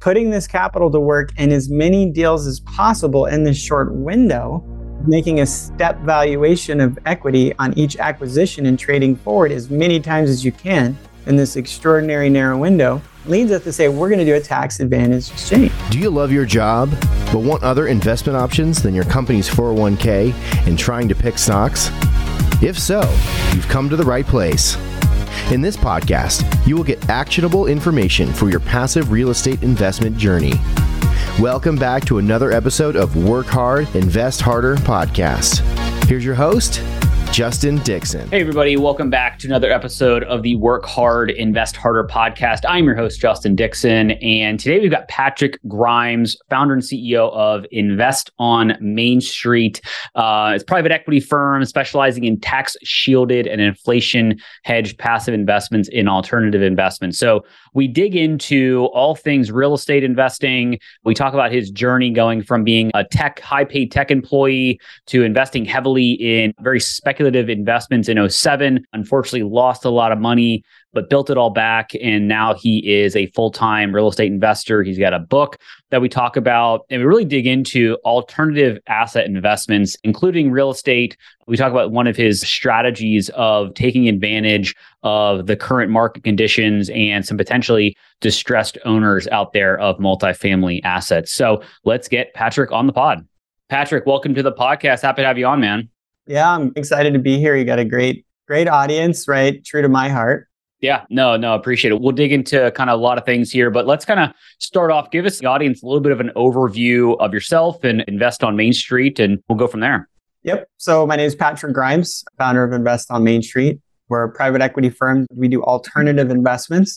putting this capital to work in as many deals as possible in this short window, making a step valuation of equity on each acquisition and trading forward as many times as you can in this extraordinary narrow window, leads us to say we're going to do a tax advantage exchange. Do you love your job but want other investment options than your company's 401k and trying to pick stocks? If so, you've come to the right place. In this podcast, you will get actionable information for your passive real estate investment journey. Welcome back to another episode of Work Hard, Invest Harder podcast. Here's your host, Justin Dixon. Hey, everybody. Welcome back to another episode of the Work Hard, Invest Harder podcast. I'm your host, Justin Dixon. And today we've got Patrick Grimes, founder and CEO of Invest on Main Street. It's a private equity firm specializing in tax shielded and inflation hedged passive investments in alternative investments. So we dig into all things real estate investing. We talk about his journey going from being a high paid tech employee to investing heavily in very speculative investments in 2007, unfortunately lost a lot of money, but built it all back. And now he is a full-time real estate investor. He's got a book that we talk about, and we really dig into alternative asset investments, including real estate. We talk about one of his strategies of taking advantage of the current market conditions and some potentially distressed owners out there of multifamily assets. So let's get Patrick on the pod. Patrick, welcome to the podcast. Happy to have you on, man. Yeah, I'm excited to be here. You got a great audience, right? True to my heart. Yeah, no, appreciate it. We'll dig into kind of a lot of things here, but let's kind of start off. Give us the audience a little bit of an overview of yourself and Invest on Main Street, and we'll go from there. Yep. So my name is Patrick Grimes, founder of Invest on Main Street. We're a private equity firm. We do alternative investments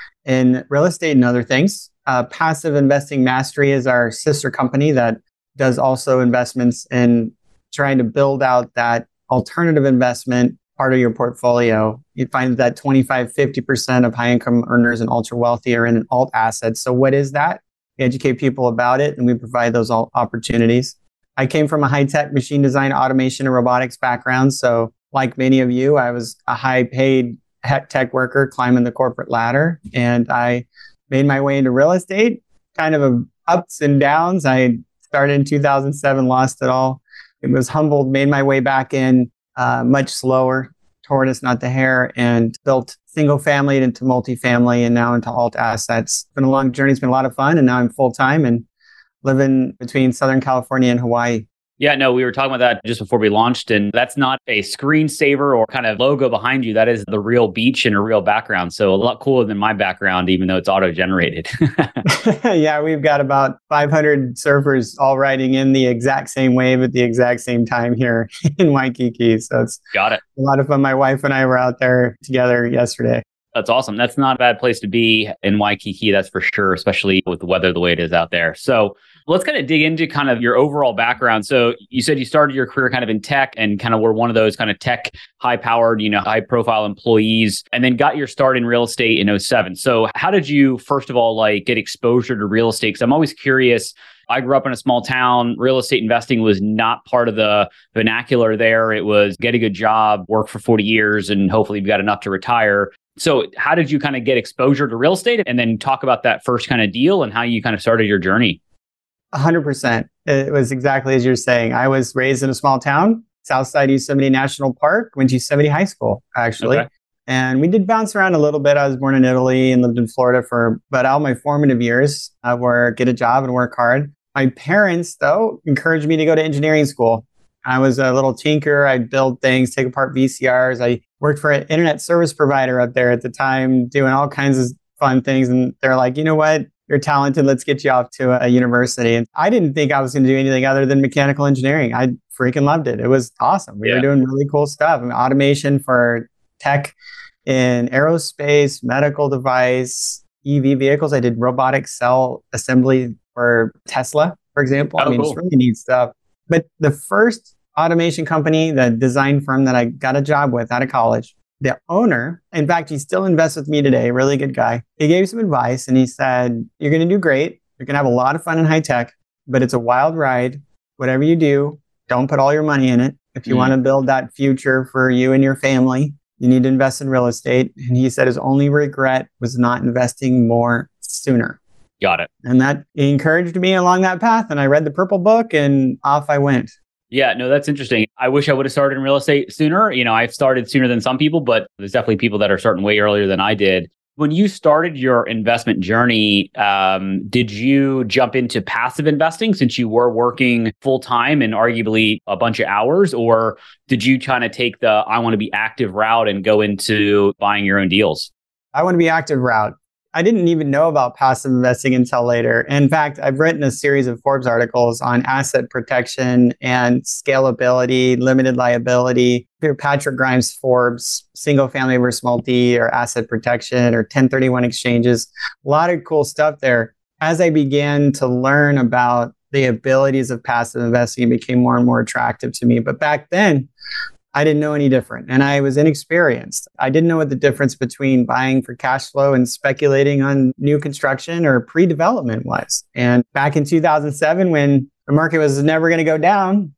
in real estate and other things. Passive Investing Mastery is our sister company that does also investments in trying to build out that alternative investment part of your portfolio. You find that 25-50% of high income earners and ultra wealthy are in alt assets. So what is that? We educate people about it, and we provide those opportunities. I came from a high tech machine design, automation, and robotics background. So like many of you, I was a high paid tech worker climbing the corporate ladder, and I made my way into real estate, kind of ups and downs. I started in 2007, lost it all. It was humbled, made my way back in much slower, tortoise, not the hare, and built single family into multifamily and now into alt assets. It's been a long journey. It's been a lot of fun. And now I'm full time and living between Southern California and Hawaii. Yeah, no, we were talking about that just before we launched, and that's not a screensaver or kind of logo behind you. That is the real beach and a real background. So a lot cooler than my background, even though it's auto-generated. Yeah, we've got about 500 surfers all riding in the exact same wave at the exact same time here in Waikiki. So it's got it. A lot of fun. My wife and I were out there together yesterday. That's awesome. That's not a bad place to be in Waikiki, that's for sure, especially with the weather the way it is out there. So let's kind of dig into kind of your overall background. So you said you started your career kind of in tech and kind of were one of those kind of tech high-powered, high profile employees, and then got your start in real estate in 2007. So how did you, first of all, get exposure to real estate? Because I'm always curious. I grew up in a small town. Real estate investing was not part of the vernacular there. It was get a good job, work for 40 years, and hopefully you've got enough to retire. So how did you kind of get exposure to real estate, and then talk about that first kind of deal and how you kind of started your journey? 100%. It was exactly as you're saying. I was raised in a small town, Southside Yosemite National Park, went to Yosemite High School, actually. Okay. And we did bounce around a little bit. I was born in Italy and lived in Florida but all my formative years were get a job and work hard. My parents, though, encouraged me to go to engineering school. I was a little tinker. I'd build things, take apart VCRs. I worked for an internet service provider up there at the time, doing all kinds of fun things. And they're like, you know what? You're talented. Let's get you off to a university. And I didn't think I was going to do anything other than mechanical engineering. I freaking loved it. It was awesome. We were doing really cool stuff. Automation for tech in aerospace, medical device, EV vehicles. I did robotic cell assembly for Tesla, for example. Cool. It's really neat stuff. But the first automation company, the design firm that I got a job with out of college, the owner, in fact, he still invests with me today, really good guy. He gave some advice and he said, you're going to do great. You're going to have a lot of fun in high tech, but it's a wild ride. Whatever you do, don't put all your money in it. If you want to build that future for you and your family, you need to invest in real estate. And he said his only regret was not investing more sooner. Got it. And that encouraged me along that path. And I read the Purple Book and off I went. Yeah, no, that's interesting. I wish I would have started in real estate sooner. I've started sooner than some people, but there's definitely people that are starting way earlier than I did. When you started your investment journey, did you jump into passive investing since you were working full time and arguably a bunch of hours? Or did you kind of take the I want to be active route and go into buying your own deals? I want to be active route. I didn't even know about passive investing until later. In fact, I've written a series of Forbes articles on asset protection and scalability, limited liability. If you're Patrick Grimes, Forbes, single family versus multi, or asset protection, or 1031 exchanges, a lot of cool stuff there. As I began to learn about the abilities of passive investing, it became more and more attractive to me. But back then, I didn't know any different, and I was inexperienced. I didn't know what the difference between buying for cash flow and speculating on new construction or pre-development was. And back in 2007, when the market was never going to go down,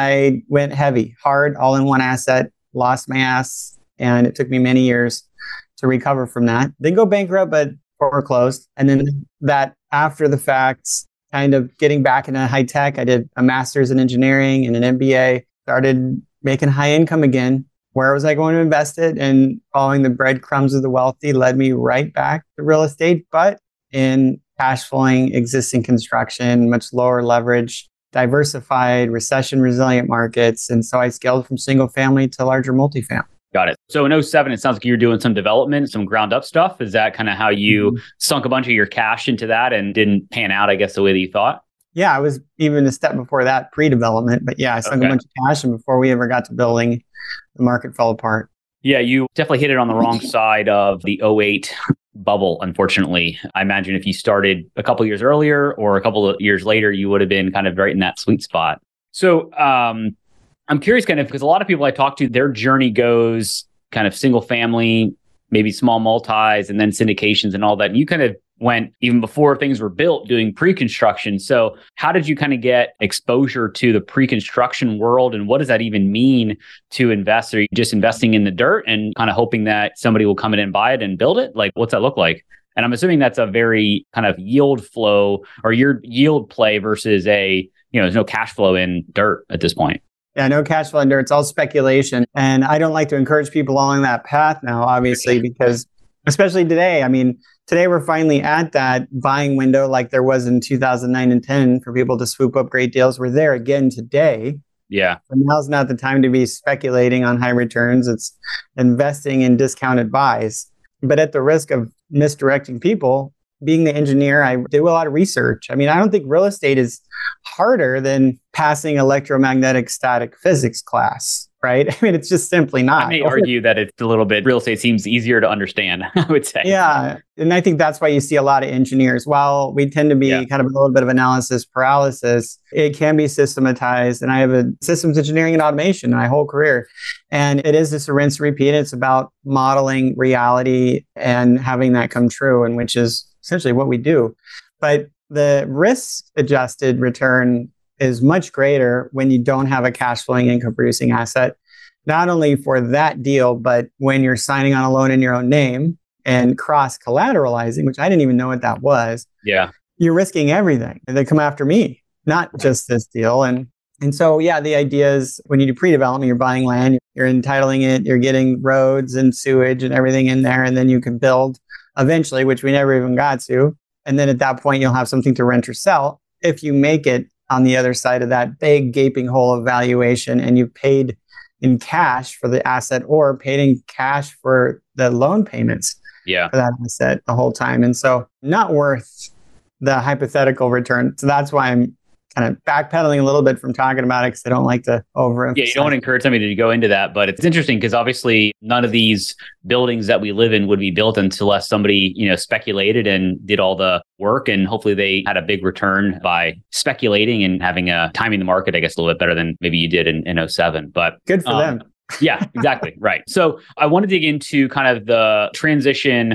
I went heavy, hard, all in one asset, lost my ass, and it took me many years to recover from that. Didn't go bankrupt, but foreclosed. And then that after the fact, kind of getting back into high tech, I did a master's in engineering and an MBA, started making high income again. Where was I going to invest it? And following the breadcrumbs of the wealthy led me right back to real estate, but in cash flowing existing construction, much lower leverage, diversified, recession resilient markets. And so I scaled from single family to larger multifamily. Got it. So in 2007, it sounds like you're doing some development, some ground up stuff. Is that kind of how you sunk a bunch of your cash into that and didn't pan out, I guess, the way that you thought? Yeah, I was even a step before that, pre-development. But yeah, I sunk a bunch of cash, and before we ever got to building, the market fell apart. Yeah, you definitely hit it on the wrong side of the 2008 bubble, unfortunately. I imagine if you started a couple of years earlier or a couple of years later, you would have been kind of right in that sweet spot. So I'm curious kind of, because a lot of people I talk to, their journey goes kind of single family, maybe small multis, and then syndications and all that. And you kind of went even before things were built doing pre-construction. So how did you kind of get exposure to the pre-construction world? And what does that even mean to invest? Are you just investing in the dirt and kind of hoping that somebody will come in and buy it and build it? Like, what's that look like? And I'm assuming that's a very kind of yield flow or your yield play versus there's no cash flow in dirt at this point. Yeah, no cash flow in dirt. It's all speculation. And I don't like to encourage people along that path now, obviously, because especially today, today we're finally at that buying window like there was in 2009 and 10 for people to swoop up great deals. We're there again today. Yeah. But now's not the time to be speculating on high returns. It's investing in discounted buys. But at the risk of misdirecting people, being the engineer, I do a lot of research. I don't think real estate is harder than passing electromagnetic static physics class, right? It's just simply not. I may argue that it's a little bit, real estate seems easier to understand, I would say. Yeah. And I think that's why you see a lot of engineers. While we tend to be kind of a little bit of analysis paralysis, it can be systematized. And I have a systems engineering and automation in my whole career. And it is just a rinse and repeat. It's about modeling reality and having that come true, and which is essentially what we do. But the risk adjusted return is much greater when you don't have a cash flowing income producing asset, not only for that deal, but when you're signing on a loan in your own name and cross collateralizing, which I didn't even know what that was. Yeah. You're risking everything. And they come after me, not just this deal. And so, the idea is when you do pre-development, you're buying land, you're entitling it, you're getting roads and sewage and everything in there, and then you can build eventually, which we never even got to. And then at that point, you'll have something to rent or sell. If you make it on the other side of that big gaping hole of valuation and you paid in cash for the asset or paid in cash for the loan payments for that asset the whole time. And so not worth the hypothetical return. So that's why I'm kind of backpedaling a little bit from talking about it, because I don't like to overemphasize. Yeah, you don't want to encourage somebody to go into that, but it's interesting because obviously none of these buildings that we live in would be built unless somebody, speculated and did all the work, and hopefully they had a big return by speculating and having timing the market, I guess, a little bit better than maybe you did in 2007. But good for them. Yeah, exactly. Right. So I want to dig into kind of the transition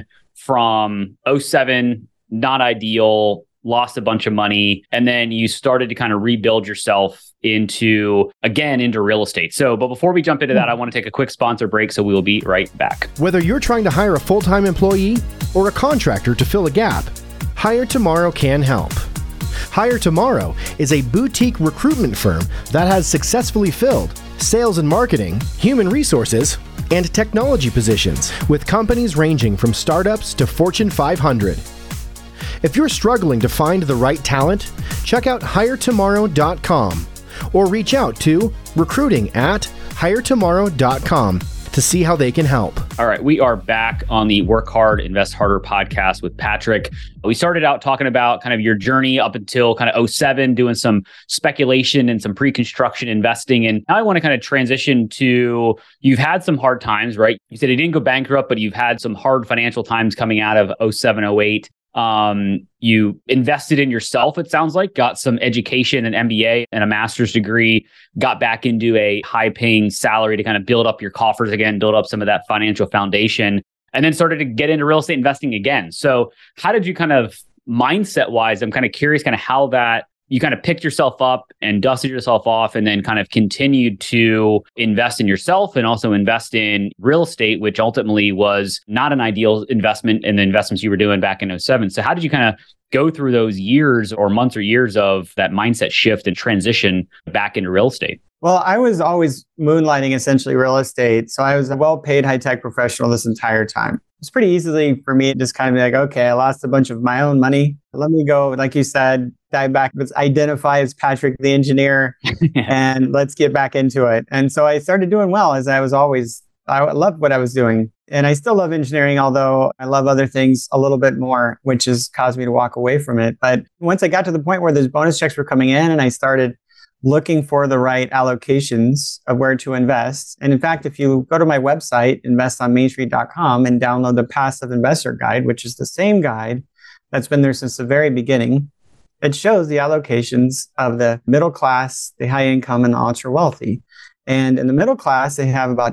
from 2007, not ideal, lost a bunch of money, and then you started to kind of rebuild yourself into real estate. But before we jump into that, I want to take a quick sponsor break, so we will be right back. Whether you're trying to hire a full-time employee or a contractor to fill a gap, Hire Tomorrow can help. Hire Tomorrow is a boutique recruitment firm that has successfully filled sales and marketing, human resources, and technology positions with companies ranging from startups to Fortune 500. If you're struggling to find the right talent, check out hiretomorrow.com or reach out to recruiting@hiretomorrow.com to see how they can help. All right, we are back on the Work Hard, Invest Harder podcast with Patrick. We started out talking about kind of your journey up until kind of '07, doing some speculation and some pre-construction investing. And now I want to kind of transition to, you've had some hard times, right? You said you didn't go bankrupt, but you've had some hard financial times coming out of '07, '08. You invested in yourself, it sounds like, got some education, an MBA and a master's degree, got back into a high paying salary to kind of build up your coffers again, build up some of that financial foundation, and then started to get into real estate investing again. So how did you kind of mindset wise, I'm kind of curious kind of how that you kind of picked yourself up and dusted yourself off and then kind of continued to invest in yourself and also invest in real estate, which ultimately was not an ideal investment in the investments you were doing back in '07. So how did you kind of go through those years or months or years of that mindset shift and transition back into real estate? Well, I was always moonlighting essentially real estate. So I was a well-paid high-tech professional this entire time. It's pretty easily for me to just kind of be like, okay, I lost a bunch of my own money. Let me go, like you said, dive back, let's identify as Patrick the engineer and let's get back into it. And so I started doing well as I loved what I was doing. And I still love engineering, although I love other things a little bit more, which has caused me to walk away from it. But once I got to the point where those bonus checks were coming in and I started looking for the right allocations of where to invest. And in fact, if you go to my website, investonmainstreet.com, and download the Passive Investor Guide, which is the same guide that's been there since the very beginning, it shows the allocations of the middle class, the high income, and the ultra wealthy. And in the middle class, they have about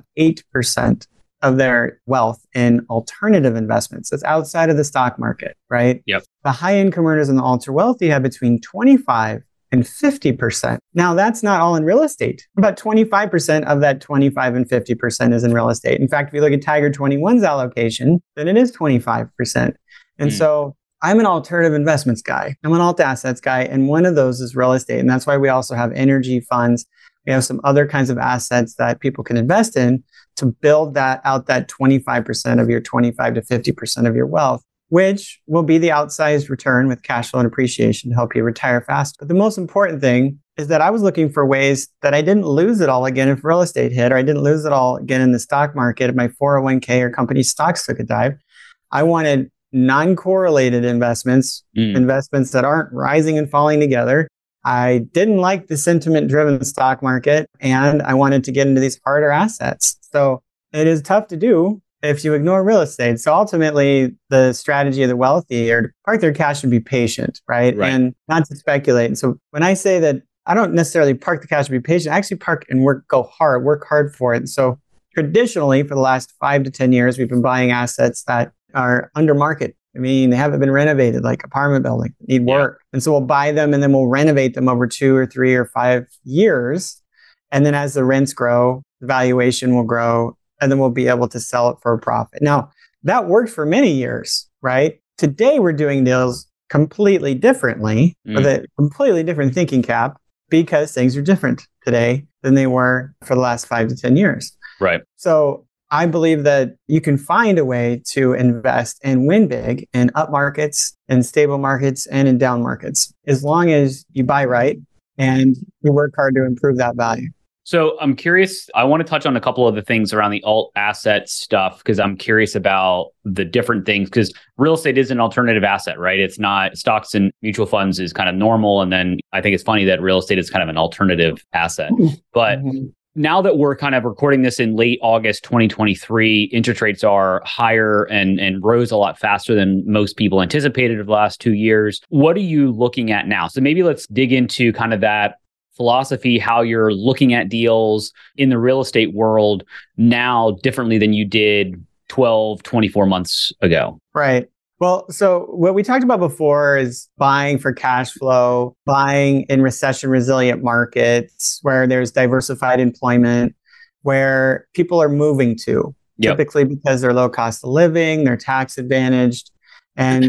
8% of their wealth in alternative investments. That's outside of the stock market, right? Yep. The high income earners and the ultra wealthy have between 25 and 50%. Now, that's not all in real estate. About 25% of that 25 and 50% is in real estate. In fact, if you look at Tiger 21's allocation, then it is 25%. And so I'm an alternative investments guy. I'm an alt assets guy. And one of those is real estate. And that's why we also have energy funds. We have some other kinds of assets that people can invest in to build that out, that 25% of your 25 to 50% of your wealth, which will be the outsized return with cash flow and appreciation to help you retire fast. But the most important thing is that I was looking for ways that I didn't lose it all again if real estate hit, or I didn't lose it all again in the stock market, if my 401k or company stocks took a dive. I wanted non-correlated investments, investments that aren't rising and falling together. I didn't like the sentiment-driven stock market, and I wanted to get into these harder assets. So it is tough to do if you ignore real estate. So ultimately, the strategy of the wealthy are to park their cash and be patient, right? And not to speculate. And so when I say that I don't necessarily park the cash and be patient, I actually park and work hard for it. And so traditionally, for the last 5 to 10 years, we've been buying assets that are under market. I mean, they haven't been renovated, like apartment buildings, need work. And so we'll buy them and then we'll renovate them over 2 or 3 or 5 years. And then as the rents grow, the valuation will grow, and then we'll be able to sell it for a profit. Now, that worked for many years, right? Today, we're doing deals completely differently with a completely different thinking cap because things are different today than they were for the last 5 to 10 years. Right. So I believe that you can find a way to invest and win big in up markets, in stable markets, and in down markets, as long as you buy right and you work hard to improve that value. So I'm curious, I want to touch on a couple of the things around the alt asset stuff, because I'm curious about the different things, because real estate is an alternative asset, right? It's not stocks and mutual funds is kind of normal. And then I think it's funny that real estate is kind of an alternative asset. But now that we're kind of recording this in late August 2023, interest rates are higher and rose a lot faster than most people anticipated over the last 2 years. What are you looking at now? So maybe let's dig into kind of that philosophy, how you're looking at deals in the real estate world now differently than you did 12, 24 months ago. Right. Well, so what we talked about before is buying for cash flow, buying in recession resilient markets where there's diversified employment, where people are moving to, typically because they're low cost of living, they're tax advantaged, and there's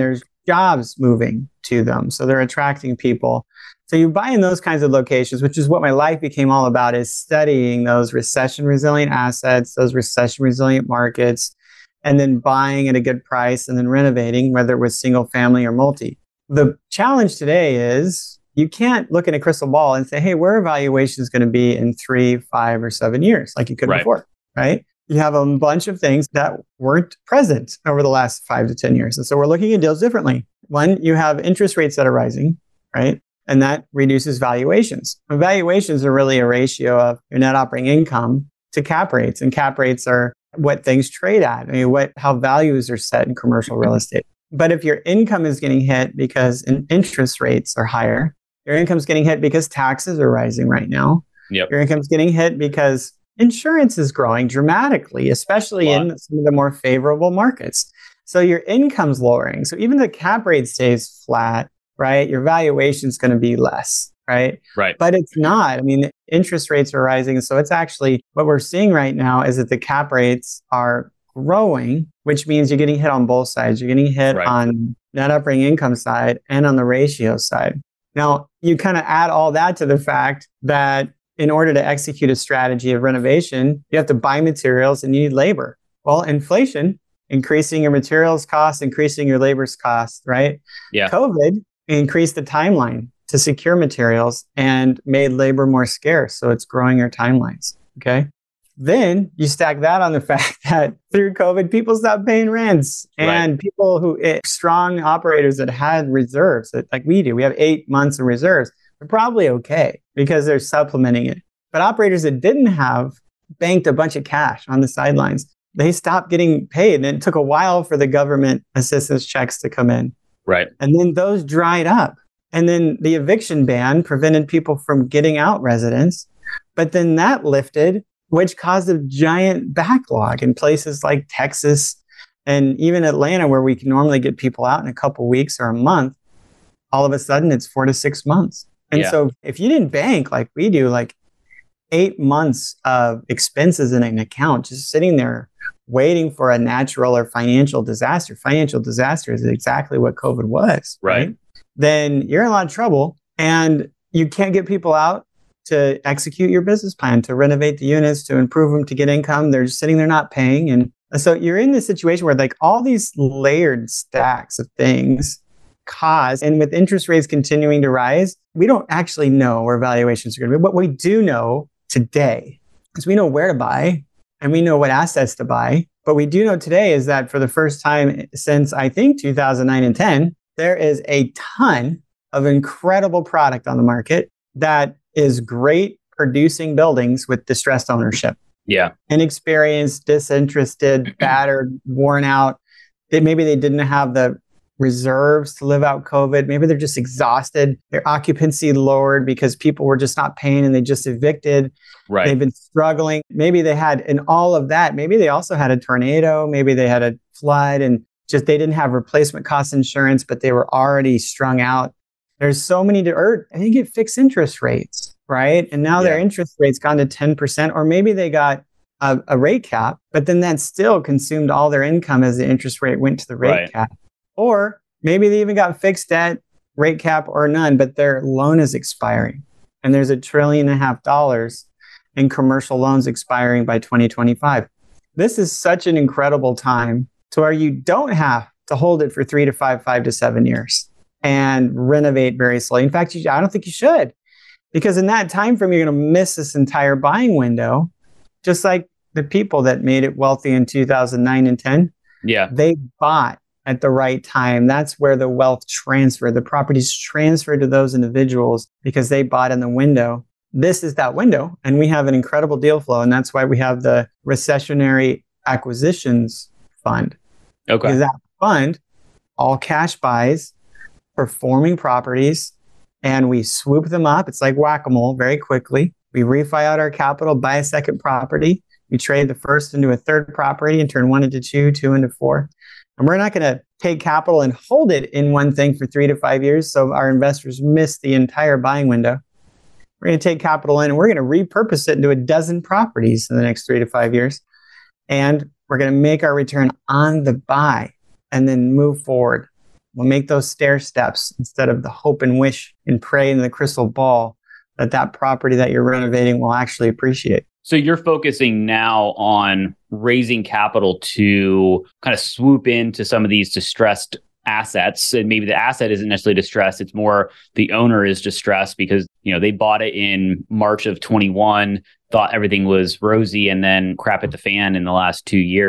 jobs moving to them. So they're attracting people. So you buy in those kinds of locations, which is what my life became all about, is studying those recession resilient assets, those recession resilient markets, and then buying at a good price and then renovating, whether it was single family or multi. The challenge today is you can't look in a crystal ball and say, hey, where are valuations going to be in 3, 5, or 7 years like you could before, right? You have a bunch of things that weren't present over the last 5 to 10 years. And so we're looking at deals differently. One, you have interest rates that are rising, right? And that reduces valuations. And valuations are really a ratio of your net operating income to cap rates. And cap rates are what things trade at. I mean, how values are set in commercial real estate. But if your income is getting hit because interest rates are higher, your income's getting hit because taxes are rising right now. Yep. Your income's getting hit because insurance is growing dramatically, especially in some of the more favorable markets. So your income's lowering. So even the cap rate stays flat, right? Your valuation's going to be less, right? Right. But it's not. I mean, interest rates are rising. So it's actually what we're seeing right now is that the cap rates are growing, which means you're getting hit on both sides. You're getting hit on net operating income side and on the ratio side. Now, you kind of add all that to the fact that in order to execute a strategy of renovation, you have to buy materials and you need labor. Well, inflation, increasing your materials costs, increasing your labor's costs, right? Yeah. COVID increased the timeline to secure materials and made labor more scarce. So it's growing your timelines. Okay. Then you stack that on the fact that through COVID, people stopped paying rents, and people strong operators that had reserves, like we do, we have 8 months of reserves, they're probably okay because they're supplementing it. But operators that didn't have banked a bunch of cash on the sidelines, they stopped getting paid. And it took a while for the government assistance checks to come in. Right. And then those dried up. And then the eviction ban prevented people from getting out residents. But then that lifted, which caused a giant backlog in places like Texas and even Atlanta, where we can normally get people out in a couple weeks or a month. All of a sudden, it's 4 to 6 months. And so if you didn't bank like we do, like 8 months of expenses in an account, just sitting there waiting for a natural or financial disaster is exactly what COVID was, right? Then you're in a lot of trouble and you can't get people out to execute your business plan, to renovate the units, to improve them, to get income. They're just sitting there not paying. And so you're in this situation where like all these layered stacks of things cause, and with interest rates continuing to rise, we don't actually know where valuations are going to be. What we do know today is we know where to buy and we know what assets to buy. But we do know today is that for the first time since I think 2009 and 10, there is a ton of incredible product on the market that is great producing buildings with distressed ownership. Yeah. Inexperienced, disinterested, battered, worn out. Maybe they didn't have the reserves to live out COVID. Maybe they're just exhausted. Their occupancy lowered because people were just not paying and they just evicted. Right. They've been struggling. Maybe they had, in all of that, maybe they also had a tornado. Maybe they had a flood and just they didn't have replacement cost insurance, but they were already strung out. There's so many I think it fixed interest rates, right? And now their interest rate's gone to 10%, or maybe they got a rate cap, but then that still consumed all their income as the interest rate went to the rate cap. Or maybe they even got fixed debt, rate cap or none, but their loan is expiring. And there's $1.5 trillion in commercial loans expiring by 2025. This is such an incredible time to where you don't have to hold it for 3 to 5 to 7 years and renovate very slowly. In fact, I don't think you should, because in that time frame, you're going to miss this entire buying window, just like the people that made it wealthy in 2009 and 10. Yeah. They bought at the right time. That's where the wealth transferred. The properties transferred to those individuals because they bought in the window. This is that window, and we have an incredible deal flow, and that's why we have the Recessionary Acquisitions Fund. Okay. Because that fund, all cash buys, performing properties, and we swoop them up. It's like whack-a-mole very quickly. We refi out our capital, buy a second property. We trade the first into a third property and turn 1 into 2, 2 into 4. And we're not going to take capital and hold it in one thing for 3 to 5 years so our investors miss the entire buying window. We're going to take capital in and we're going to repurpose it into a dozen properties in the next 3 to 5 years. And we're going to make our return on the buy and then move forward. We'll make those stair steps instead of the hope and wish and pray in the crystal ball that that property that you're renovating will actually appreciate. So you're focusing now on raising capital to kind of swoop into some of these distressed assets. And maybe the asset isn't necessarily distressed. It's more the owner is distressed because, they bought it in March of 21, thought everything was rosy, and then crap hit the fan in the last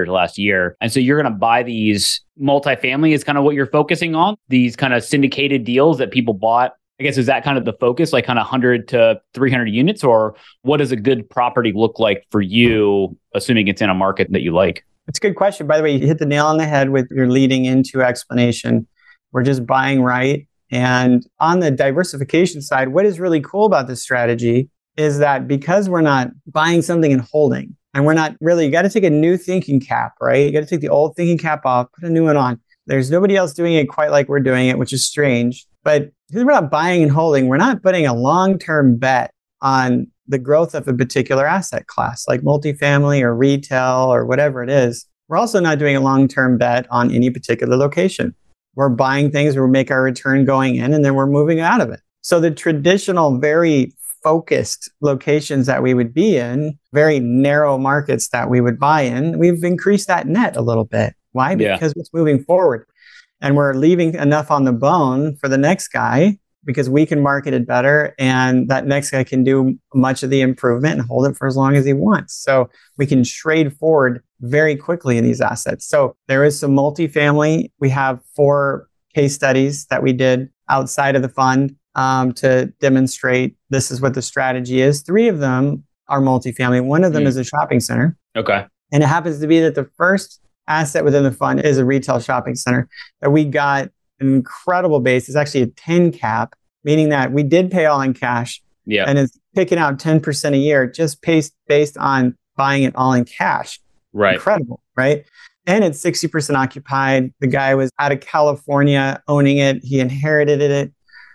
year. And so you're going to buy these multifamily is kind of what you're focusing on, these kind of syndicated deals that people bought. I guess, is that kind of the focus, like kind of 100 to 300 units, or what does a good property look like for you, assuming it's in a market that you like? It's a good question. By the way, you hit the nail on the head with your leading into explanation. We're just buying right. And on the diversification side, what is really cool about this strategy is that because we're not buying something and holding, and we're not really, you got to take a new thinking cap, right? You got to take the old thinking cap off, put a new one on. There's nobody else doing it quite like we're doing it, which is strange. But because we're not buying and holding, we're not putting a long-term bet on the growth of a particular asset class, like multifamily or retail or whatever it is. We're also not doing a long-term bet on any particular location. We're buying things where we make our return going in, and then we're moving out of it. So the traditional, very focused locations that we would be in, very narrow markets that we would buy in, we've increased that net a little bit. Why? Because it's moving forward. And we're leaving enough on the bone for the next guy because we can market it better, and that next guy can do much of the improvement and hold it for as long as he wants. So we can trade forward very quickly in these assets. So there is some multifamily. We have 4 case studies that we did outside of the fund to demonstrate this is what the strategy is. 3 of them are multifamily. One of them is a shopping center. Okay. And it happens to be that the first asset within the fund is a retail shopping center that we got an incredible base. It's actually a 10 cap, meaning that we did pay all in cash. Yeah. And it's picking out 10% a year just based on buying it all in cash. Right. Incredible, right? And it's 60% occupied. The guy was out of California owning it. He inherited it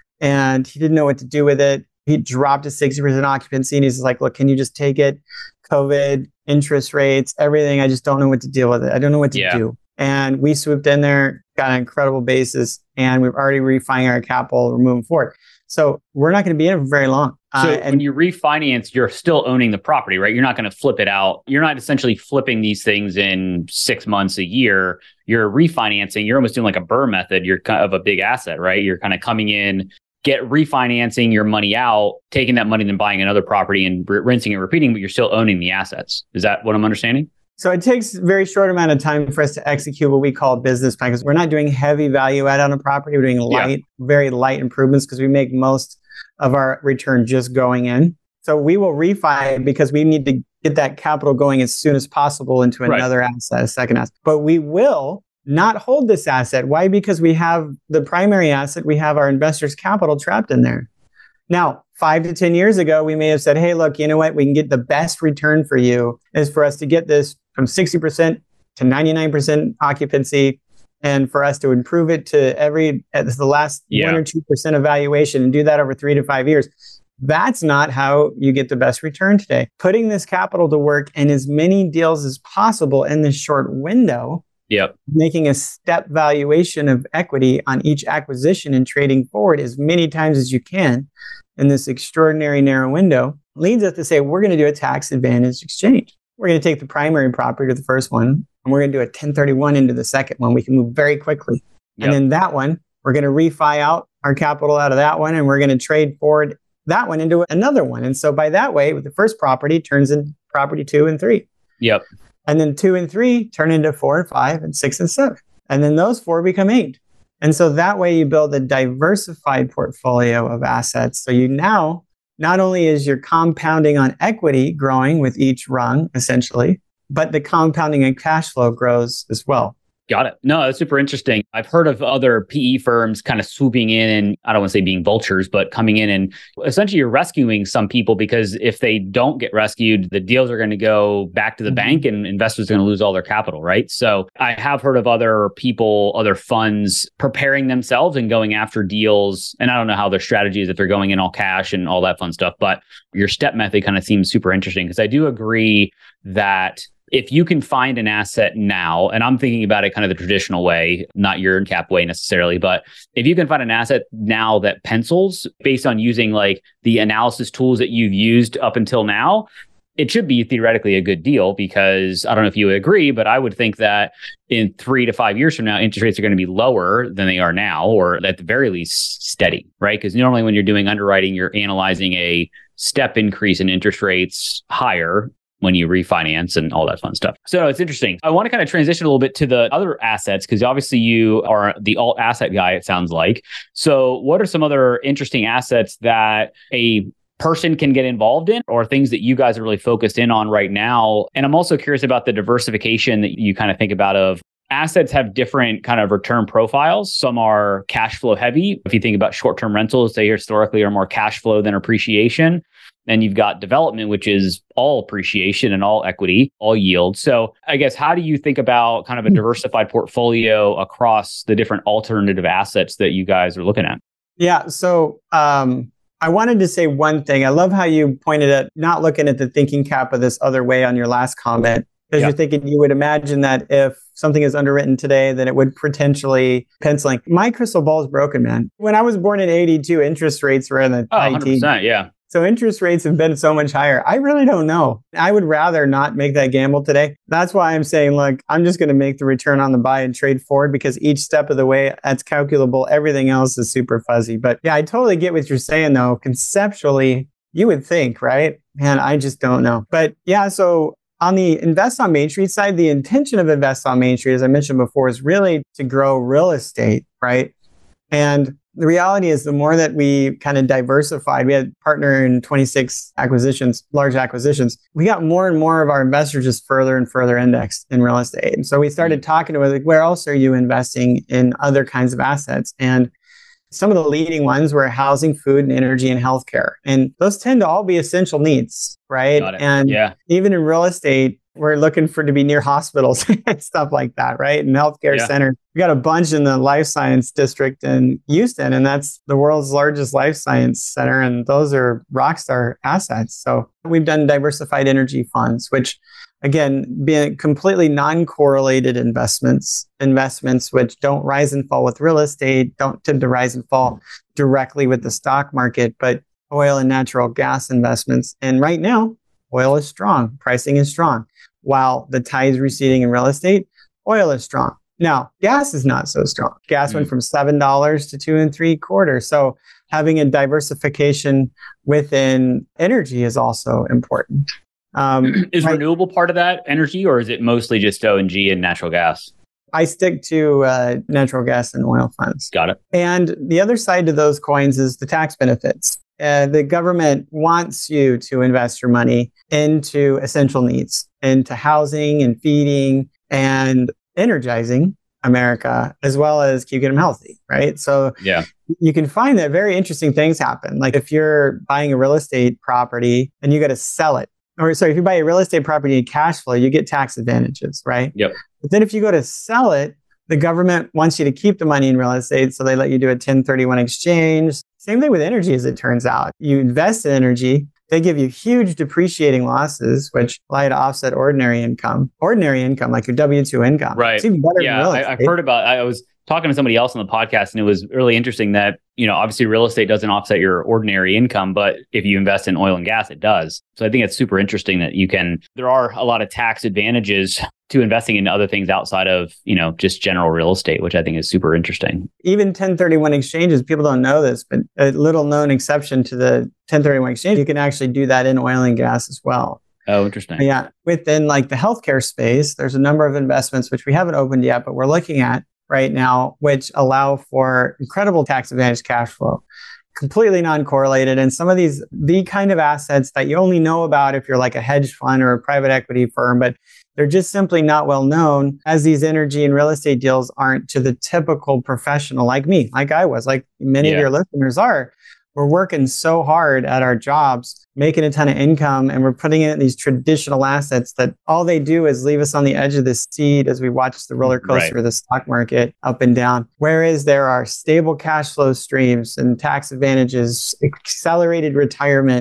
and he didn't know what to do with it. He dropped to 60% occupancy and he's like, look, can you just take it? COVID, interest rates, everything. I just don't know what to deal with it. I don't know what to do. And we swooped in there, got an incredible basis, and we've already refining our capital. We're moving forward. So we're not going to be in it for very long. So when you refinance, you're still owning the property, right? You're not going to flip it out. You're not essentially flipping these things in 6 months, a year. You're refinancing. You're almost doing like a Burr method. You're kind of a big asset, right? You're kind of coming in, refinancing your money out, taking that money, then buying another property and rinsing and repeating, but you're still owning the assets. Is that what I'm understanding? So it takes a very short amount of time for us to execute what we call a business plan, because we're not doing heavy value add on a property. We're doing very light improvements because we make most of our return just going in. So we will refi because we need to get that capital going as soon as possible into another asset, a second asset. But we will not hold this asset. Why? Because we have the primary asset. We have our investors' capital trapped in there. Now, 5 to 10 years ago, we may have said, hey, look, you know what? We can get the best return for you is for us to get this from 60% to 99% occupancy, and for us to improve it to the last 1 or 2% evaluation and do that over 3 to 5 years. That's not how you get the best return today. Putting this capital to work in as many deals as possible in this short window, making a step valuation of equity on each acquisition and trading forward as many times as you can in this extraordinary narrow window, leads us to say, we're going to do a tax advantage exchange. We're going to take the primary property to the first one, and we're going to do a 1031 into the second one. We can move very quickly. And then that one, we're going to refi out our capital out of that one, and we're going to trade forward that one into another one. And so by that way, with the first property turns into property 2 and 3. And then 2 and 3 turn into 4 and 5 and 6 and 7. And then those 4 become 8. And so that way you build a diversified portfolio of assets. So you now, not only is your compounding on equity growing with each rung, essentially, but the compounding in cash flow grows as well. Got it. No, that's super interesting. I've heard of other PE firms kind of swooping in and I don't want to say being vultures, but coming in and essentially you're rescuing some people, because if they don't get rescued, the deals are going to go back to the bank and investors are going to lose all their capital, right? So I have heard of other people, other funds preparing themselves and going after deals. And I don't know how their strategy is, if they're going in all cash and all that fun stuff, but your step method kind of seems super interesting, because I do agree that if you can find an asset now, and I'm thinking about it kind of the traditional way, not your cap way necessarily, but if you can find an asset now that pencils based on using like the analysis tools that you've used up until now, it should be theoretically a good deal, because I don't know if you would agree, but I would think that in 3 to 5 years from now, interest rates are going to be lower than they are now, or at the very least steady, right? Because normally when you're doing underwriting, you're analyzing a step increase in interest rates higher when you refinance and all that fun stuff. So it's interesting. I want to kind of transition a little bit to the other assets, because obviously you are the alt asset guy, it sounds like. So what are some other interesting assets that a person can get involved in, or things that you guys are really focused in on right now? And I'm also curious about the diversification that you kind of think about of assets have different kind of return profiles. Some are cash flow heavy. If you think about short-term rentals, they historically are more cash flow than appreciation. And you've got development, which is all appreciation and all equity, all yield. So I guess, how do you think about kind of a diversified portfolio across the different alternative assets that you guys are looking at? Yeah. So I wanted to say one thing. I love how you pointed at not looking at the thinking cap of this other way on your last comment, because you're thinking you would imagine that if something is underwritten today, then it would potentially penciling. My crystal ball is broken, man. When I was born in 82, interest rates were in the high 100%, yeah. So interest rates have been so much higher. I really don't know. I would rather not make that gamble today. That's why I'm saying, look, I'm just going to make the return on the buy and trade forward, because each step of the way, that's calculable. Everything else is super fuzzy. But yeah, I totally get what you're saying, though. Conceptually, you would think, right? Man, I just don't know. But yeah, so on the Invest on Main Street side, the intention of Invest on Main Street, as I mentioned before, is really to grow real estate, right? And the reality is, the more that we kind of diversified, we had partner in 26 acquisitions, large acquisitions, we got more and more of our investors just further and further indexed in real estate. And so we started talking to them, like, where else are you investing in other kinds of assets? And some of the leading ones were housing, food, and energy, and healthcare. And those tend to all be essential needs, right? And even in real estate, we're looking to be near hospitals and stuff like that, right? And healthcare centers. We got a bunch in the life science district in Houston, and that's the world's largest life science center. And those are rockstar assets. So we've done diversified energy funds, which, again, being completely non-correlated investments which don't rise and fall with real estate, don't tend to rise and fall directly with the stock market, but oil and natural gas investments. And right now, oil is strong, pricing is strong. While the tide is receding in real estate, oil is strong. Now, gas is not so strong. Gas went from $7 to $2.75. So having a diversification within energy is also important. Is renewable part of that energy, or is it mostly just O&G and natural gas? I stick to natural gas and oil funds. Got it. And the other side to those coins is the tax benefits. The government wants you to invest your money into essential needs, into housing and feeding and energizing America, as well as keeping them healthy, right? So you can find that very interesting things happen. Like if you're buying a real estate property and you got to sell it, or sorry, if you buy a real estate property in cash flow, you get tax advantages, right? Yep. But then if you go to sell it, the government wants you to keep the money in real estate, so they let you do a 1031 exchange. Same thing with energy, as it turns out. You invest in energy, they give you huge depreciating losses, which allow you to offset ordinary income, like your W-2 income. Right. It's even better than real estate. I've heard about, I was talking to somebody else on the podcast, and it was really interesting that, obviously real estate doesn't offset your ordinary income, but if you invest in oil and gas, it does. So I think it's super interesting that there are a lot of tax advantages to investing in other things outside of, just general real estate, which I think is super interesting. Even 1031 exchanges, people don't know this, but a little known exception to the 1031 exchange, you can actually do that in oil and gas as well. Oh, interesting. Yeah. Within like the healthcare space, there's a number of investments which we haven't opened yet, but we're looking at right now, which allow for incredible tax advantage cash flow, completely non-correlated. And some of these, the kind of assets that you only know about if you're like a hedge fund or a private equity firm, but they're just simply not well known, as these energy and real estate deals aren't to the typical professional like me, like I was, like many of your listeners are. We're working so hard at our jobs, making a ton of income, and we're putting it in these traditional assets that all they do is leave us on the edge of the seat as we watch the roller coaster of the stock market up and down. Whereas there are stable cash flow streams and tax advantages, accelerated retirement,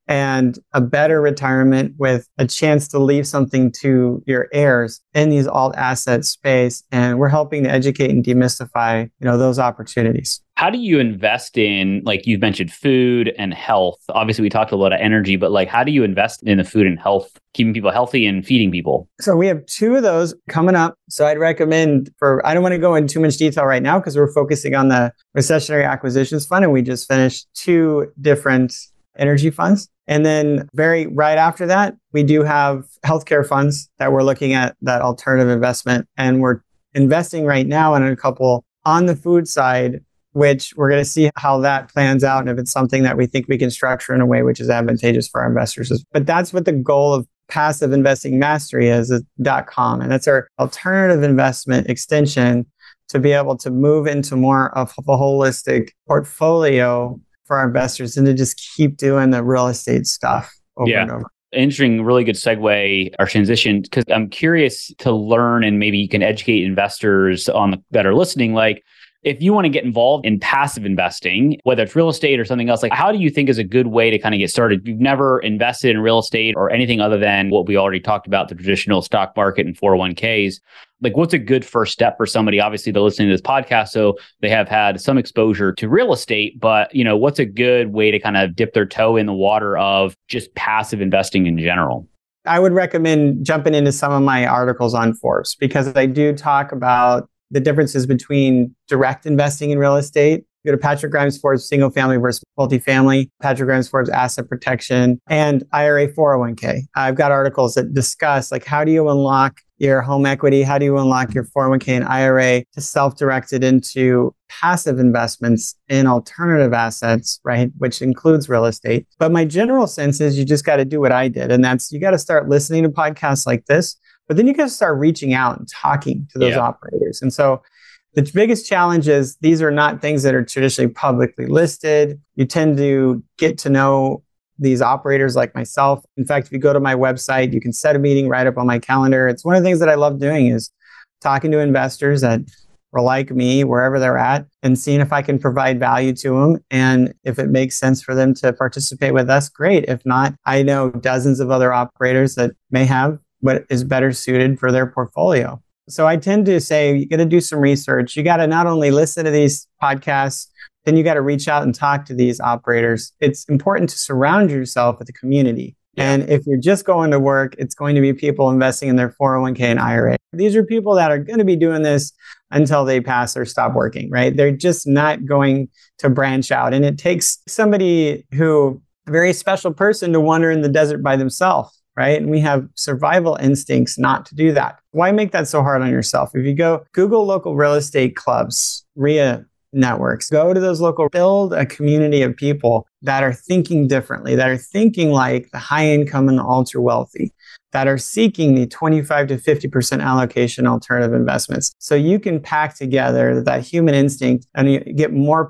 and a better retirement with a chance to leave something to your heirs in these alt asset space. And we're helping to educate and demystify, those opportunities. How do you invest in, like you've mentioned, food and health? Obviously, we talked a lot of energy, but like, how do you invest in the food and health, keeping people healthy and feeding people? So we have 2 of those coming up. So I'd recommend I don't want to go into too much detail right now because we're focusing on the Recessionary Acquisitions Fund, and we just finished 2 different energy funds. And then right after that, we do have healthcare funds that we're looking at, that alternative investment. And we're investing right now in a couple on the food side, which we're going to see how that plans out and if it's something that we think we can structure in a way which is advantageous for our investors. But that's what the goal of Passive Investing Mastery is .com. And that's our alternative investment extension to be able to move into more of a holistic portfolio for our investors and to just keep doing the real estate stuff over and over. Interesting, really good segue or transition, because I'm curious to learn, and maybe you can educate investors that are listening, like, if you want to get involved in passive investing, whether it's real estate or something else, like, how do you think is a good way to kind of get started? If you've never invested in real estate or anything other than what we already talked about, the traditional stock market and 401ks, like, what's a good first step for somebody? Obviously, they're listening to this podcast, so they have had some exposure to real estate, but what's a good way to kind of dip their toe in the water of just passive investing in general? I would recommend jumping into some of my articles on Forbes, because I do talk about the differences between direct investing in real estate. Go to Patrick Grimes Forbes single family versus multifamily, Patrick Grimes Forbes asset protection, and IRA 401k. I've got articles that discuss, like, how do you unlock your home equity? How do you unlock your 401k and IRA to self-direct it into passive investments in alternative assets, right? Which includes real estate. But my general sense is you just got to do what I did. And that's, you got to start listening to podcasts like this, but then you got to start reaching out and talking to those operators. And so the biggest challenge is these are not things that are traditionally publicly listed. You tend to get to know these operators like myself. In fact, if you go to my website, you can set a meeting right up on my calendar. It's one of the things that I love doing is talking to investors that are like me, wherever they're at, and seeing if I can provide value to them. And if it makes sense for them to participate with us, great. If not, I know dozens of other operators that may have what is better suited for their portfolio. So I tend to say, you got to do some research. You got to not only listen to these podcasts, then you got to reach out and talk to these operators. It's important to surround yourself with a community. And if you're just going to work, it's going to be people investing in their 401k and IRA. These are people that are going to be doing this until they pass or stop working, right? They're just not going to branch out. And it takes somebody a very special person to wander in the desert by themselves, right? And we have survival instincts not to do that. Why make that so hard on yourself? If you go Google local real estate clubs, RIA networks, go to those build a community of people that are thinking differently, that are thinking like the high income and the ultra wealthy, that are seeking the 25 to 50% allocation alternative investments. So you can pack together that human instinct and you get more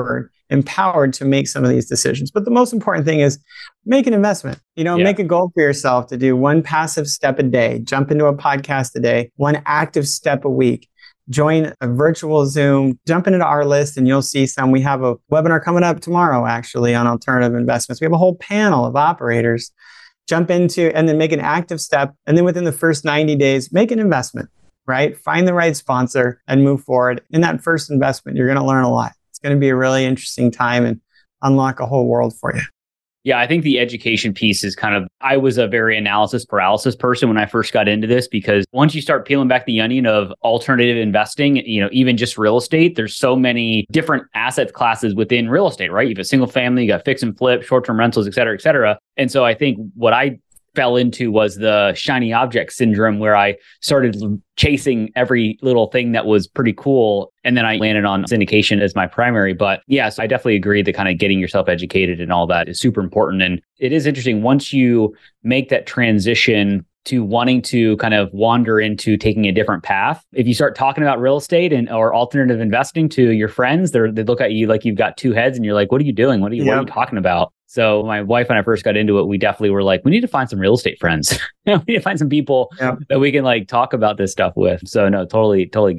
empowered to make some of these decisions. But the most important thing is make an investment. Make a goal for yourself to do one passive step a day, jump into a podcast a day, one active step a week. Join a virtual Zoom, jump into our list, and you'll see some. We have a webinar coming up tomorrow, actually, on alternative investments. We have a whole panel of operators. Jump into and then make an active step. And then within the first 90 days, make an investment, right? Find the right sponsor and move forward. In that first investment, you're going to learn a lot. It's going to be a really interesting time and unlock a whole world for you. Yeah, I think the education piece is I was a very analysis paralysis person when I first got into this, because once you start peeling back the onion of alternative investing, even just real estate, there's so many different asset classes within real estate, right? You have a single family, you got fix and flip, short-term rentals, et cetera, et cetera. And so I think what I fell into was the shiny object syndrome, where I started chasing every little thing that was pretty cool. And then I landed on syndication as my primary. But yes, I definitely agree that kind of getting yourself educated and all that is super important. And it is interesting once you make that transition to wanting to kind of wander into taking a different path. If you start talking about real estate or alternative investing to your friends, they look at you like you've got two heads and you're like, what are you doing? What are you talking about? So my wife and I first got into it, we definitely were like, we need to find some real estate friends. We need to find some people that we can talk about this stuff with. So no, totally get it.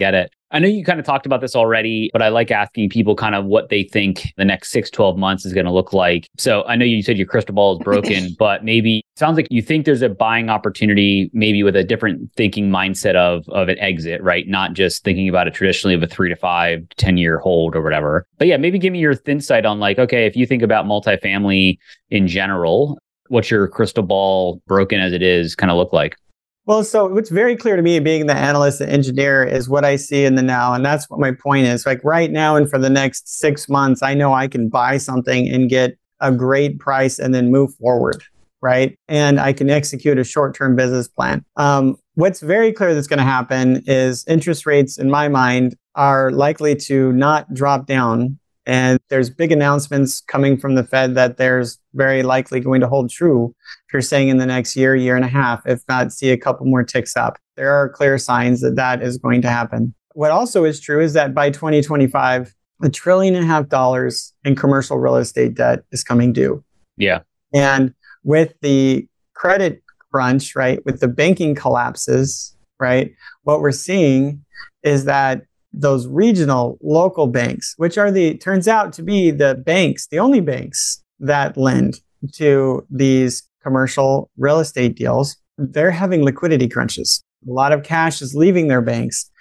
I know you kind of talked about this already, but I like asking people kind of what they think the next 6-12 months is going to look like. So I know you said your crystal ball is broken, but maybe it sounds like you think there's a buying opportunity, maybe with a different thinking mindset of an exit, right? Not just thinking about it traditionally of a 3 to 5, 10-year hold or whatever. But yeah, maybe give me your insight on like, okay, if you think about multifamily in general, what's your crystal ball, broken as it is, kind of look like? Well, so what's very clear to me, being the analyst and engineer, is what I see in the now. And that's what my point is. Like right now and for the next 6 months, I know I can buy something and get a great price and then move forward, right? And I can execute a short-term business plan. What's very clear that's going to happen is interest rates, in my mind, are likely to not drop down. And there's big announcements coming from the Fed that there's very likely going to hold true. If you're saying in the next year, year and a half, if not see a couple more ticks up, there are clear signs that that is going to happen. What also is true is that by 2025, $1.5 trillion in commercial real estate debt is coming due. Yeah. And with the credit crunch, right, with the banking collapses, right, what we're seeing is that those regional local banks, which are turns out to be the banks, the only banks that lend to these commercial real estate deals, they're having liquidity crunches. A lot of cash is leaving their banks,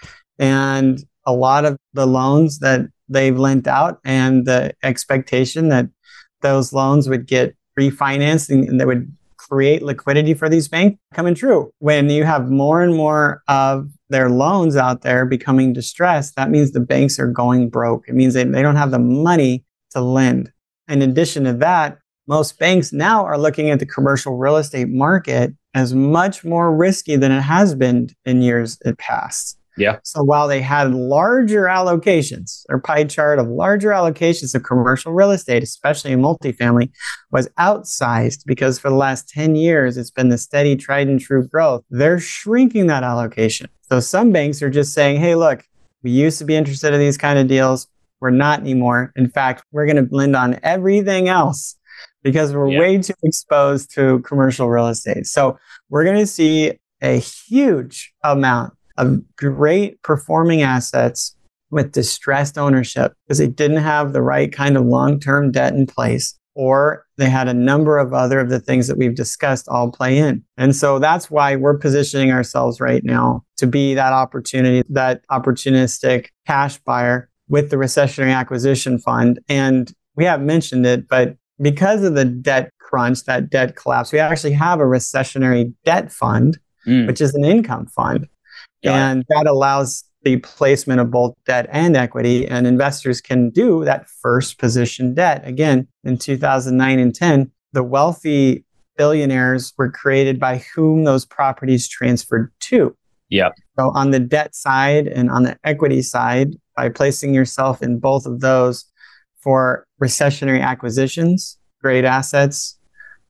and a lot of the loans that they've lent out and the expectation that those loans would get refinanced and they would create liquidity for these banks coming true. When you have more and more of their loans out there becoming distressed, that means the banks are going broke. It means they don't have the money to lend. In addition to that, most banks now are looking at the commercial real estate market as much more risky than it has been in years past. Yeah. So while they had larger allocations, their pie chart of larger allocations of commercial real estate, especially in multifamily, was outsized because for the last 10 years, it's been the steady, tried and true growth. They're shrinking that allocation. So some banks are just saying, hey, look, we used to be interested in these kind of deals. We're not anymore. In fact, we're going to lend on everything else because we're way too exposed to commercial real estate. So we're going to see a huge amount of great performing assets with distressed ownership because they didn't have the right kind of long-term debt in place, or they had a number of other of the things that we've discussed all play in. And so that's why we're positioning ourselves right now to be that opportunity, that opportunistic cash buyer with the Recessionary Acquisition Fund. And we haven't mentioned it, but because of the debt crunch, that debt collapse, we actually have a recessionary debt fund, which is an income fund. And that allows the placement of both debt and equity, and investors can do that first position debt. Again, in 2009 and 10, the wealthy billionaires were created by whom those properties transferred to. Yeah. So on the debt side and on the equity side, by placing yourself in both of those for recessionary acquisitions, great assets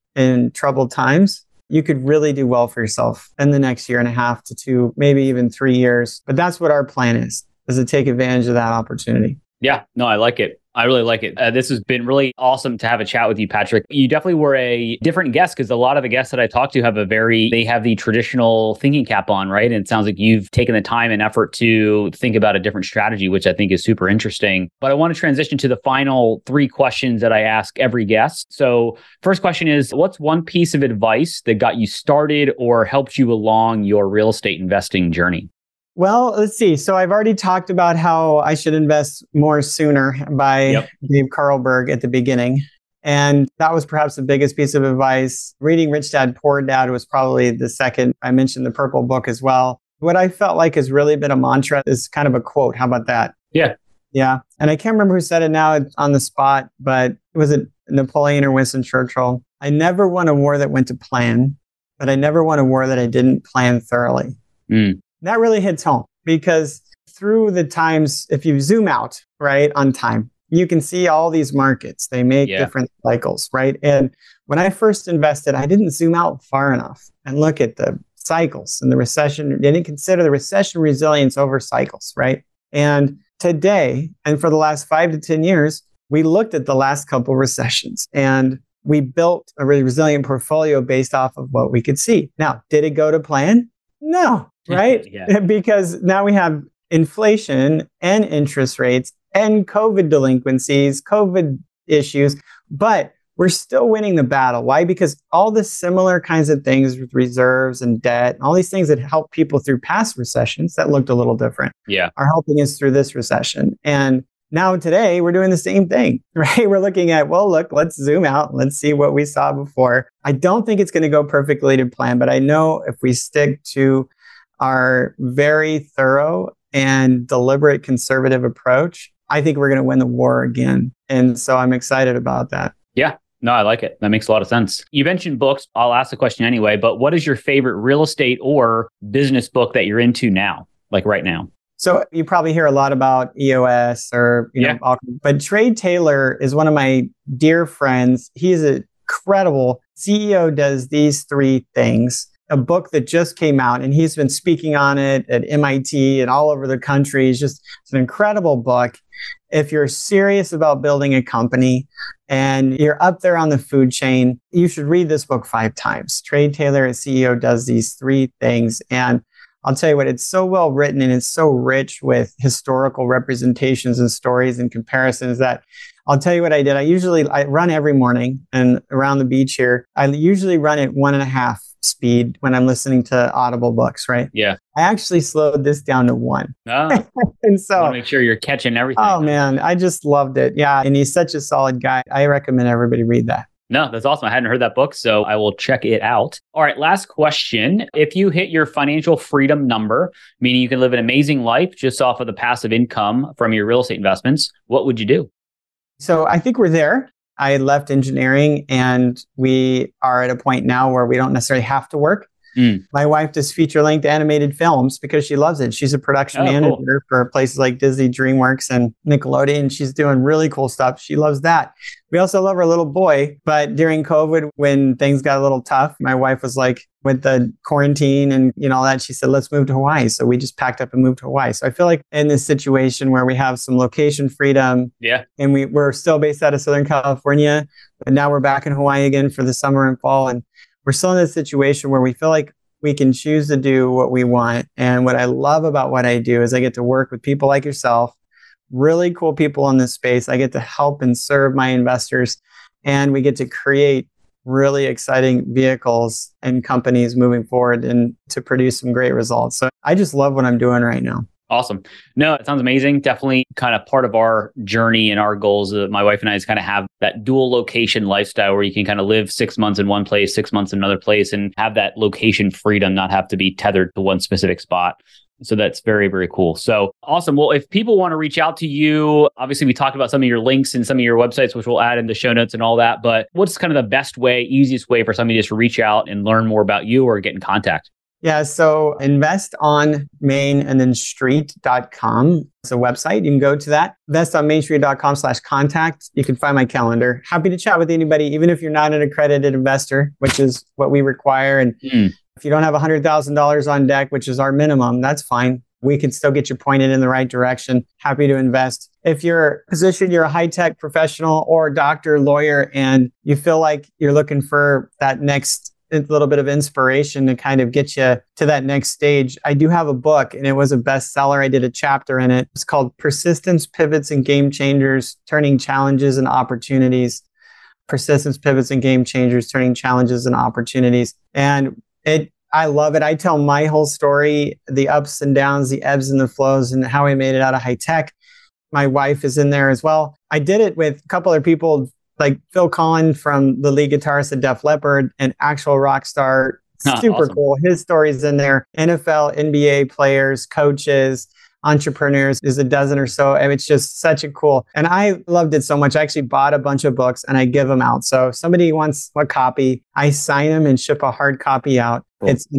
in troubled times, you could really do well for yourself in the next year and a half to 2, maybe even 3 years. But that's what our plan is to take advantage of that opportunity. Yeah, no, I like it. I really like it. This has been really awesome to have a chat with you, Patrick. You definitely were a different guest because a lot of the guests that I talked to have they have the traditional thinking cap on, right? And it sounds like you've taken the time and effort to think about a different strategy, which I think is super interesting. But I want to transition to the final 3 questions that I ask every guest. So first question is, what's one piece of advice that got you started or helped you along your real estate investing journey? Well, let's see. So I've already talked about how I should invest more sooner by Dave Carlberg at the beginning. And that was perhaps the biggest piece of advice. Reading Rich Dad, Poor Dad was probably the second. I mentioned the Purple Book as well. What I felt like has really been a mantra is kind of a quote. How about that? Yeah. Yeah. And I can't remember who said it now on the spot, but was it Napoleon or Winston Churchill? I never won a war that went to plan, but I never won a war that I didn't plan thoroughly. That really hits home because through the times, if you zoom out, right, on time, you can see all these markets. They make different cycles, right? And when I first invested, I didn't zoom out far enough and look at the cycles and the recession. I didn't consider the recession resilience over cycles, right? And today, and for the last 5 to 10 years, we looked at the last couple recessions and we built a really resilient portfolio based off of what we could see. Now, did it go to plan? No. Right? Because now we have inflation and interest rates and COVID delinquencies, COVID issues, but we're still winning the battle. Why? Because all the similar kinds of things with reserves and debt, and all these things that help people through past recessions that looked a little different, are helping us through this recession. And now today we're doing the same thing, right? We're looking at, well, look, let's zoom out. Let's see what we saw before. I don't think it's going to go perfectly to plan, but I know if we stick to our very thorough and deliberate conservative approach, I think we're going to win the war again. And so I'm excited about that. Yeah. No, I like it. That makes a lot of sense. You mentioned books. I'll ask the question anyway, but what is your favorite real estate or business book that you're into now, like right now? So you probably hear a lot about EOS or, but Trey Taylor is one of my dear friends. He's an incredible CEO, does these three things. A book that just came out, and he's been speaking on it at MIT and all over the country. It's an incredible book. If you're serious about building a company and you're up there on the food chain, you should read this book 5 times. Trey Taylor, a CEO, does these three things. And I'll tell you what, it's so well written and it's so rich with historical representations and stories and comparisons that I'll tell you what I did. I run every morning, and around the beach here, I usually run at 1.5 speed when I'm listening to Audible books, right? Yeah. I actually slowed this down to 1. Oh. And so, I want to make sure you're catching everything. Oh man, I just loved it. Yeah. And he's such a solid guy. I recommend everybody read that. No, that's awesome. I hadn't heard that book, so I will check it out. All right, last question. If you hit your financial freedom number, meaning you can live an amazing life just off of the passive income from your real estate investments, what would you do? So I think we're there. I left engineering and we are at a point now where we don't necessarily have to work. My wife does feature-length animated films because she loves it. She's a production manager for places like Disney, DreamWorks, and Nickelodeon. She's doing really cool stuff. She loves that. We also love our little boy. But during COVID, when things got a little tough, my wife was like, with the quarantine and all that, she said, let's move to Hawaii. So we just packed up and moved to Hawaii. So I feel like in this situation where we have some location freedom, and we're still based out of Southern California, but now we're back in Hawaii again for the summer and fall. And we're still in this situation where we feel like we can choose to do what we want. And what I love about what I do is I get to work with people like yourself, really cool people in this space. I get to help and serve my investors, and we get to create really exciting vehicles and companies moving forward and to produce some great results. So I just love what I'm doing right now. Awesome. No, it sounds amazing. Definitely kind of part of our journey and our goals. My wife and I is kind of have that dual location lifestyle where you can kind of live 6 months in one place, 6 months in another place, and have that location freedom, not have to be tethered to one specific spot. So that's very, very cool. So awesome. Well, if people want to reach out to you, obviously we talked about some of your links and some of your websites, which we'll add in the show notes and all that. But what's kind of the best way, easiest way for somebody to just reach out and learn more about you or get in contact? Yeah, so investonmain and then street.com. It's a website. You can go to that. Investonmainstreet.com/contact. You can find my calendar. Happy to chat with anybody, even if you're not an accredited investor, which is what we require. And if you don't have $100,000 on deck, which is our minimum, that's fine. We can still get you pointed in the right direction. Happy to invest. If you're positioned, you're a high-tech professional or doctor, lawyer, and you feel like you're looking for that next a little bit of inspiration to kind of get you to that next stage, I do have a book, and it was a bestseller. I did a chapter in it. It's called Persistence, Pivots, and Game Changers, Turning Challenges and Opportunities. Persistence, Pivots, and Game Changers, Turning Challenges and Opportunities. And I love it. I tell my whole story, the ups and downs, the ebbs and the flows, and how I made it out of high tech. My wife is in there as well. I did it with a couple other people, like Phil Collin from the lead guitarist of Def Leppard, an actual rock star. Super awesome. Cool. His story's in there. NFL, NBA players, coaches, entrepreneurs, there's a dozen or so. And it's just such a cool. And I loved it so much. I actually bought a bunch of books and I give them out. So if somebody wants a copy, I sign them and ship a hard copy out. Cool. It's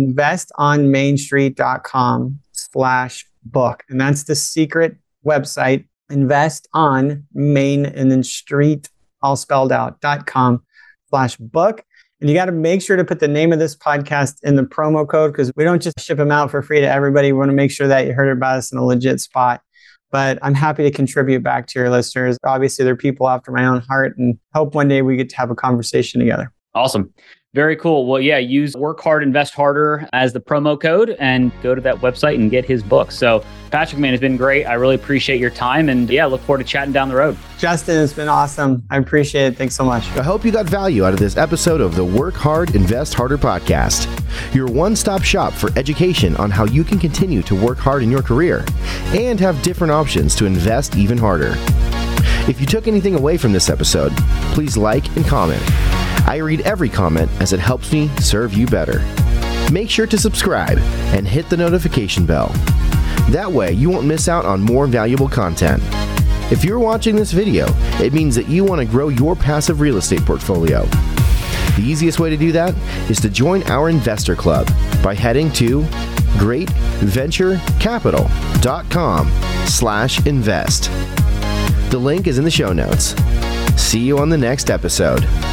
investonmainstreet.com/book. And that's the secret website. Invest on main and then street, all spelled out, .com/book. And you got to make sure to put the name of this podcast in the promo code, because we don't just ship them out for free to everybody. We want to make sure that you heard about us in a legit spot. But I'm happy to contribute back to your listeners. Obviously, they're people after my own heart, and hope one day we get to have a conversation together. Awesome. Very cool. Well, yeah, use Work Hard, Invest Harder as the promo code and go to that website and get his book. So Patrick, man, it's been great. I really appreciate your time. And yeah, look forward to chatting down the road. Justin, it's been awesome. I appreciate it. Thanks so much. I hope you got value out of this episode of the Work Hard, Invest Harder podcast. Your one-stop shop for education on how you can continue to work hard in your career and have different options to invest even harder. If you took anything away from this episode, please like and comment. I read every comment as it helps me serve you better. Make sure to subscribe and hit the notification bell. That way you won't miss out on more valuable content. If you're watching this video, it means that you want to grow your passive real estate portfolio. The easiest way to do that is to join our investor club by heading to greatventurecapital.com/invest. The link is in the show notes. See you on the next episode.